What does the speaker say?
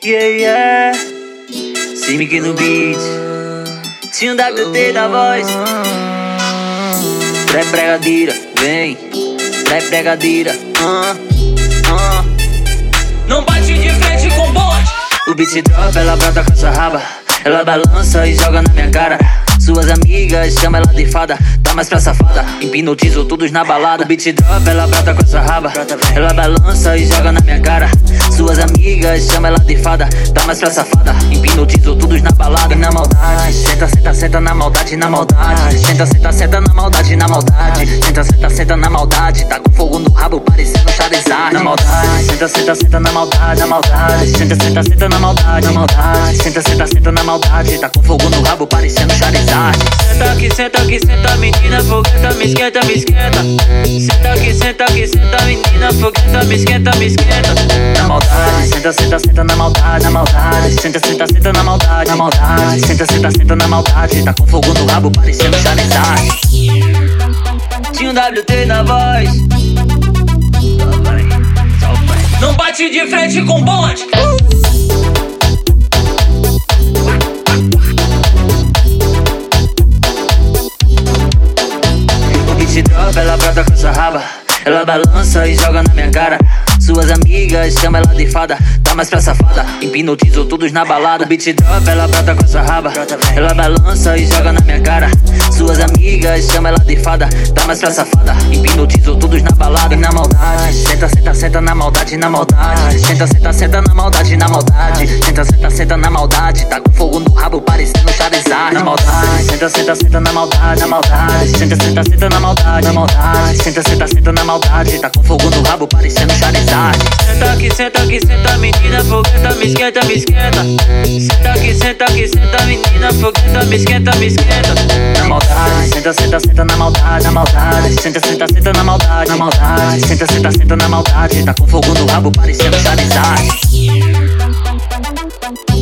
Yeah, Simic no beat. Tinha um WT da voz. Pré-pregadeira, vem. Pré-pregadeira, Não bate de frente com bonde. O beat drop, ela brota com essa raba. Ela balança e joga na minha cara. Suas amigas chamam ela de fada. Tá mais pra safada, hipnotizo todos na balada. O beat drop, ela brota com essa raba. Ela balança e joga na minha cara. Suas amigas chamam ela de fada. Tá mais pra safada, hipnotizo todos na balada. E na maldade, senta, senta, senta na maldade, na maldade. Senta, senta, senta na maldade, na maldade. Senta, senta, senta na maldade. Tá com fogo no rabo parecendo Charizard. Na maldade, senta, senta, senta na maldade, na maldade. Senta, senta, senta na maldade, na maldade. Senta, senta, senta na maldade. Tá com fogo no rabo parecendo Charizard. Senta aqui, senta menina, fogueta, me esquenta, me esquenta. Senta aqui, senta menina, fogueta, me esquenta, me esquenta. Na maldade, senta, senta, senta na maldade, na maldade. Senta, senta, senta na maldade, na maldade. Senta, senta, senta na maldade. Tá com fogo no rabo parecendo Charizard. Tinha um WT na voz. Não bate de frente com bonde. Drop, ela brota com essa raba. Ela balança e joga na minha cara. Suas amigas chamam ela de fada. Tá mais pra safada, hipnotizo todos na balada. O beat drop, ela brota com essa raba. Ela balança e joga na minha cara. Suas amigas chamam ela de fada. Tá mais pra safada, hipnotizo todos na balada. E na maldade, senta, senta, senta na maldade, na maldade. Senta, senta, senta na maldade, na maldade. Senta, senta, senta na maldade. Tá com fogo no rabo parecendo Charizard. Na maldade, senta, senta, senta na maldade, na maldade. Senta, senta, senta na maldade, na maldade. Senta, senta, senta na maldade. Tá com fogo no rabo parecendo Charizard. Senta aqui, senta menina, fogueta, me esquenta, me esquenta. Senta aqui, senta menina, fogueta, me esquenta, me esquenta. Na maldade, senta, senta, senta na maldade, na maldade. Senta, senta, senta na maldade, na maldade. Senta, senta, senta na maldade. Tá com fogo no rabo parecendo Charizard.